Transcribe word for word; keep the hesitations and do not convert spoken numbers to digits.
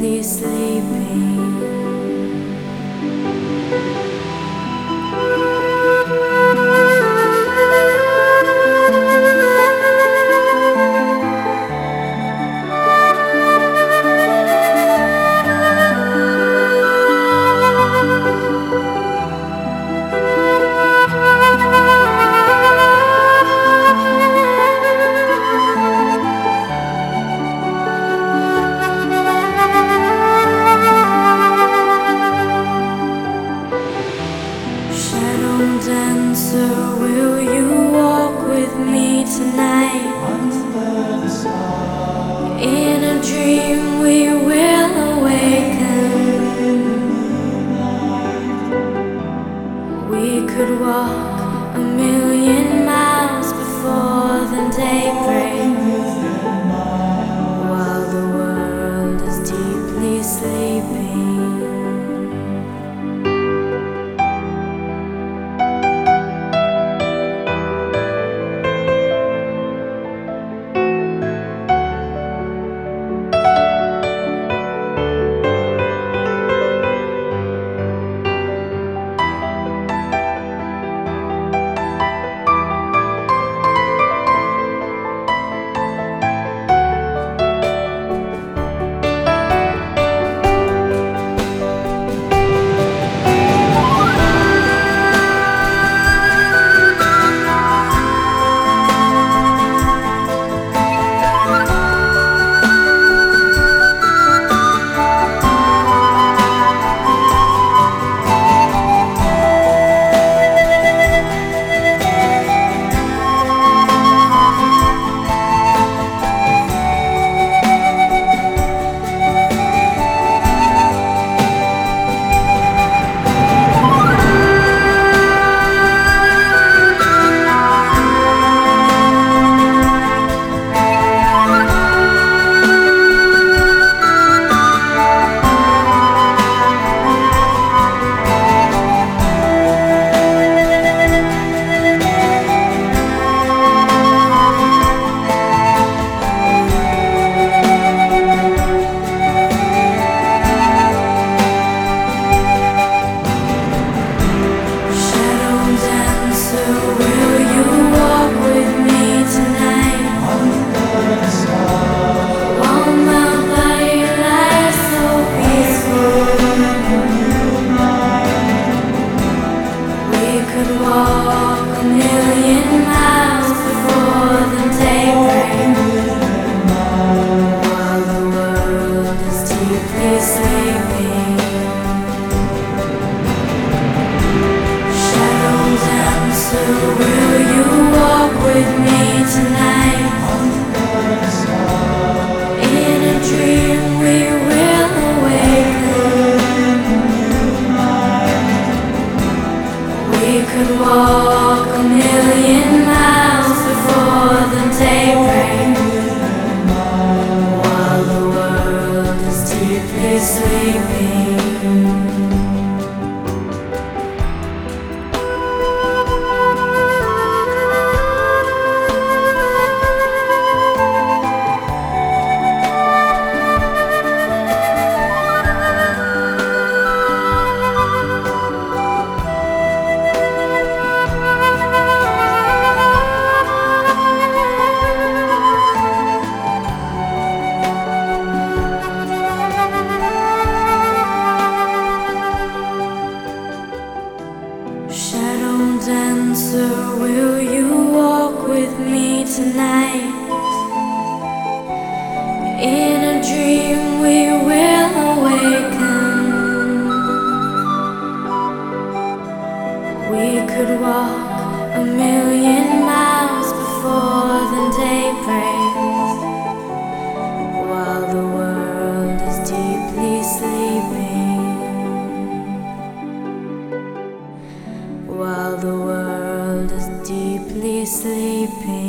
deeply sleeping. Shadow dancer, will you walk with me tonight? Under the sky. In a dream we will awaken. We could walk a million miles before the day breaks, while the world is deeply sleeping. Walk a million miles before the day breaks, while the world is deeply sleeping. Shadow dancer, will you walk with me tonight? In a dream we will awaken. We could walk a million miles before the day breaks, while the world is deeply sleeping. Shadow dancer, will you walk with me tonight? In a dream we will awaken. We could walk a million miles before the day breaks, while the world is deeply sleeping. While the world is deeply sleeping.